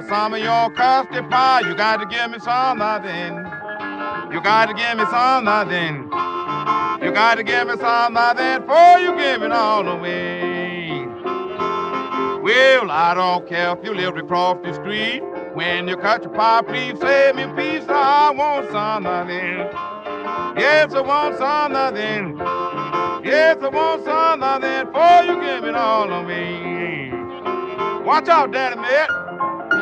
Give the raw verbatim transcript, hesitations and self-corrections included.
want some of your custard pie. You got to give me some nothing. You got to give me some nothing. You got to give me some nothing before you give it all away. Well, I don't care if you live across the street. When you cut your pie, please save me a piece. I want some nothing. Yes, I want some nothing. Yes, I want some nothing before you give it all away. Watch out, Danny Mitt.